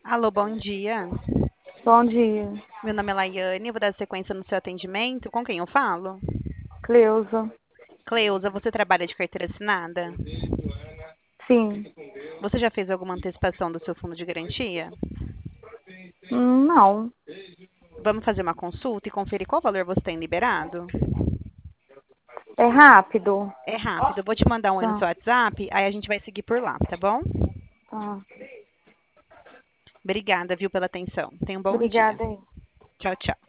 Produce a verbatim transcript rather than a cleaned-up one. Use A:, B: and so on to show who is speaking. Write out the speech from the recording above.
A: Alô, bom dia.
B: Bom dia,
A: Meu nome é Laiane, eu vou dar sequência no seu atendimento. Com quem eu falo?
B: Cleusa.
A: Cleusa, você trabalha de carteira assinada?
B: Sim.
A: Você já fez alguma antecipação do seu fundo de garantia?
B: Hum, Não.
A: Vamos fazer uma consulta e conferir qual valor você tem liberado?
B: É rápido?
A: É rápido, eu vou te mandar um oi no
B: Tá,
A: seu WhatsApp, aí a gente vai seguir por lá, tá bom?
B: tá.
A: Obrigada, viu, pela atenção. Tenha um bom dia.
B: Obrigada aí.
A: Tchau, tchau.